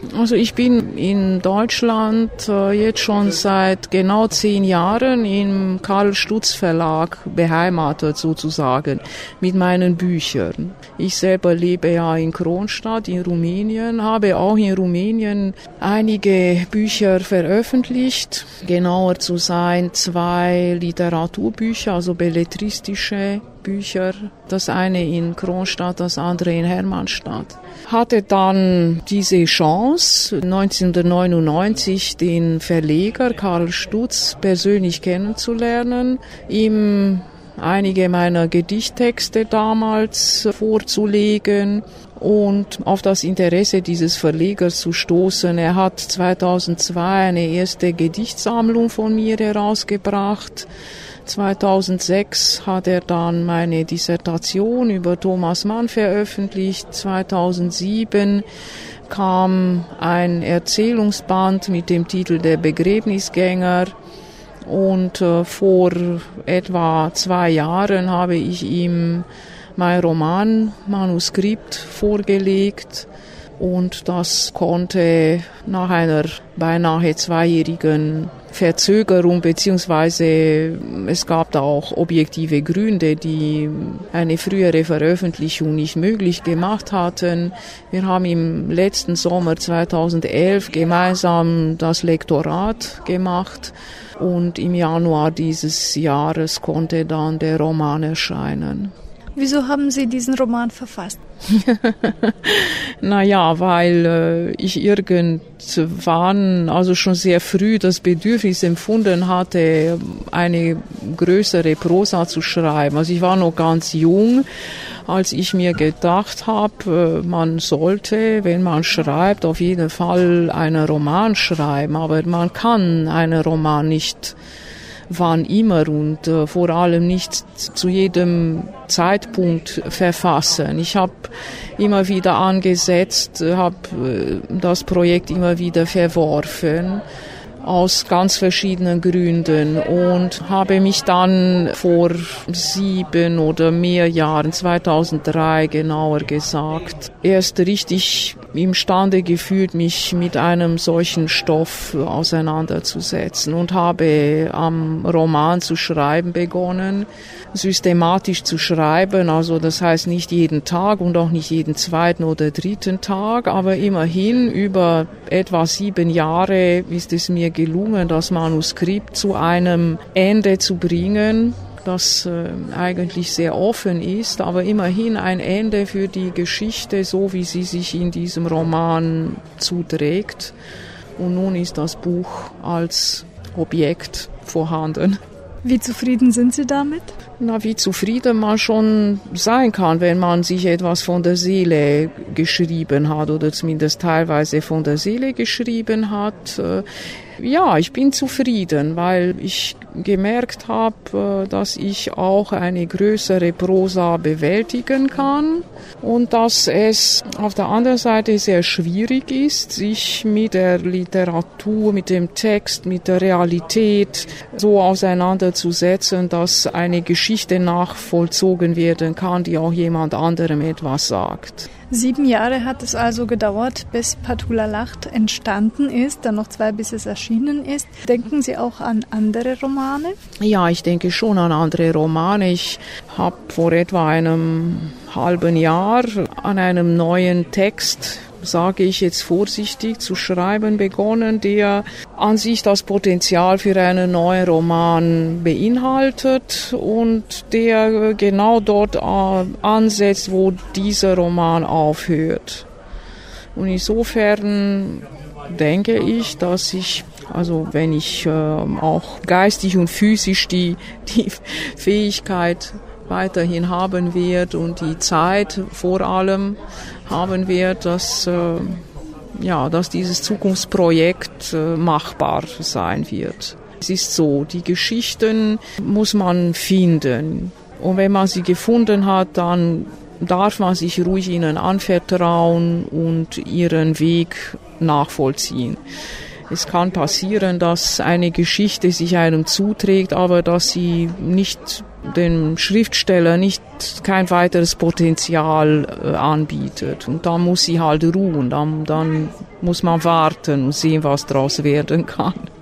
Also ich bin in Deutschland jetzt schon seit genau 10 Jahren im Karl Stutz Verlag beheimatet sozusagen mit meinen Büchern. Ich selber lebe ja in Kronstadt in Rumänien, habe auch in Rumänien einige Bücher veröffentlicht. Genauer zu sein 2 Literaturbücher, also belletristische Bücher. Das eine in Kronstadt, das andere in Hermannstadt. Hatte dann diese Chance, 1999 den Verleger Karl Stutz persönlich kennenzulernen, ihm einige meiner Gedichttexte damals vorzulegen und auf das Interesse dieses Verlegers zu stoßen. Er hat 2002 eine erste Gedichtsammlung von mir herausgebracht. 2006 hat er dann meine Dissertation über Thomas Mann veröffentlicht. 2007 kam ein Erzählungsband mit dem Titel Der Begräbnisgänger. Und vor etwa 2 Jahren habe ich ihm mein Romanmanuskript vorgelegt. Und das konnte nach einer beinahe 2-jährigen Verzögerung, beziehungsweise es gab da auch objektive Gründe, die eine frühere Veröffentlichung nicht möglich gemacht hatten. Wir haben im letzten Sommer 2011 gemeinsam das Lektorat gemacht und im Januar dieses Jahres konnte dann der Roman erscheinen. Wieso haben Sie diesen Roman verfasst? Naja, weil ich irgendwann, also schon sehr früh, das Bedürfnis empfunden hatte, eine größere Prosa zu schreiben. Also ich war noch ganz jung, als ich mir gedacht habe, man sollte, wenn man schreibt, auf jeden Fall einen Roman schreiben. Aber man kann einen Roman nicht wann immer und vor allem nicht zu jedem Zeitpunkt verfassen. Ich habe immer wieder angesetzt, habe das Projekt immer wieder verworfen, aus ganz verschiedenen Gründen und habe mich dann vor 7 oder mehr Jahren, 2003 genauer gesagt, erst richtig imstande gefühlt, mich mit einem solchen Stoff auseinanderzusetzen und habe am Roman zu schreiben begonnen, systematisch zu schreiben, also das heißt nicht jeden Tag und auch nicht jeden 2. oder 3. Tag, aber immerhin über etwa 7 Jahre ist es mir gelungen, das Manuskript zu einem Ende zu bringen, das eigentlich sehr offen ist, aber immerhin ein Ende für die Geschichte, so wie sie sich in diesem Roman zuträgt. Und nun ist das Buch als Objekt vorhanden. Wie zufrieden sind Sie damit? Na, wie zufrieden man schon sein kann, wenn man sich etwas von der Seele geschrieben hat oder zumindest teilweise von der Seele geschrieben hat. Ja, ich bin zufrieden, weil ich gemerkt habe, dass ich auch eine größere Prosa bewältigen kann und dass es auf der anderen Seite sehr schwierig ist, sich mit der Literatur, mit dem Text, mit der Realität so auseinanderzusetzen, dass eine Geschichte nachvollzogen werden kann, die auch jemand anderem etwas sagt. 7 Jahre hat es also gedauert, bis Patula lacht entstanden ist, dann noch 2, bis es erschienen ist. Denken Sie auch an andere Romane? Ja, ich denke schon an andere Romane. Ich habe vor etwa einem halben Jahr an einem neuen Text, sage ich jetzt vorsichtig, zu schreiben begonnen, der an sich das Potenzial für einen neuen Roman beinhaltet und der genau dort ansetzt, wo dieser Roman aufhört. Und insofern denke ich, dass ich, also wenn ich auch geistig und physisch die Fähigkeit weiterhin haben wird und die Zeit vor allem haben wird, dass dieses Zukunftsprojekt machbar sein wird. Es ist so, die Geschichten muss man finden. Und wenn man sie gefunden hat, dann darf man sich ruhig ihnen anvertrauen und ihren Weg nachvollziehen. Es kann passieren, dass eine Geschichte sich einem zuträgt, aber dass sie nicht dem Schriftsteller kein weiteres Potenzial anbietet. Und da muss sie halt ruhen, dann muss man warten und sehen, was daraus werden kann.